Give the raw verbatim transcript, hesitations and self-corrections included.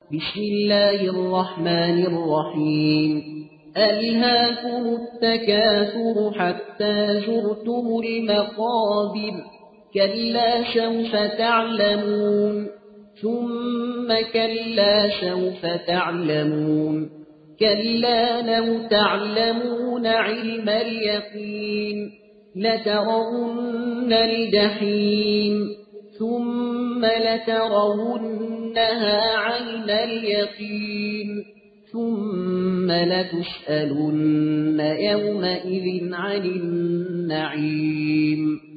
بسم الله الرحمن الرحيم ألهاكم التكاثر حتى زرتم المقابر كلا سوف تعلمون ثم كلا سوف تعلمون كلا لو تعلمون علم اليقين لترون الجحيم ثم لترونها عين اليقين ثم لتسألن يومئذ عن النعيم